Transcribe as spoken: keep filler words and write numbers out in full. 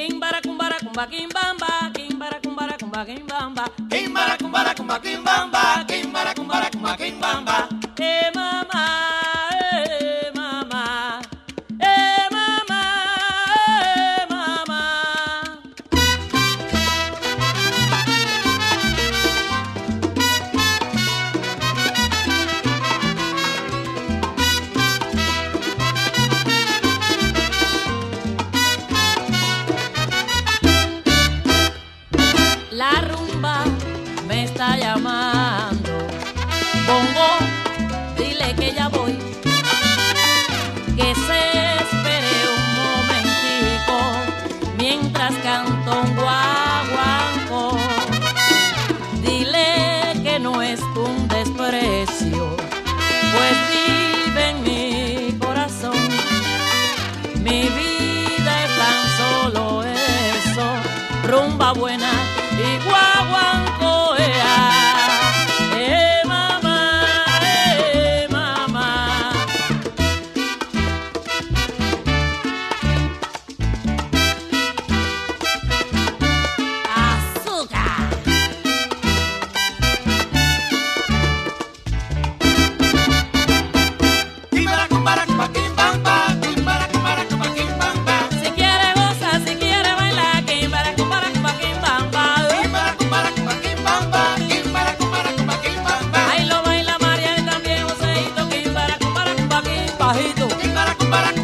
Kimbara kumbara kumba kimbamba, kimbara kumbara kumba kimbamba, Kimbara kumbara kumba kimbamba, kimbara kumbara kumba kimbamba. eh mama, eh mama, eh mama, eh mama. La rumba me está llamando. Bongo, dile que ya voy. Que se espere un momentico mientras canto un guaguancó. Dile que no es un desprecio, pues vive en mi corazón. Mi vida es tan solo eso, rumba buena y guaguancó, ea. Eh mamá, eh mamá. Azúcar. Kimbara kumbara kumba kimbamba, kimbara kumbara kumba kimbamba. Si quiere goza, si quiere bailar, kimbara kumbara kumba kimbamba. Kimbara kumbara kumba kimbamba, kimbara kumbara kumba kimbamba. Ahí lo baila María y también Joseito, kimbara kumbara kumba kimbajito. Kimbara kumbara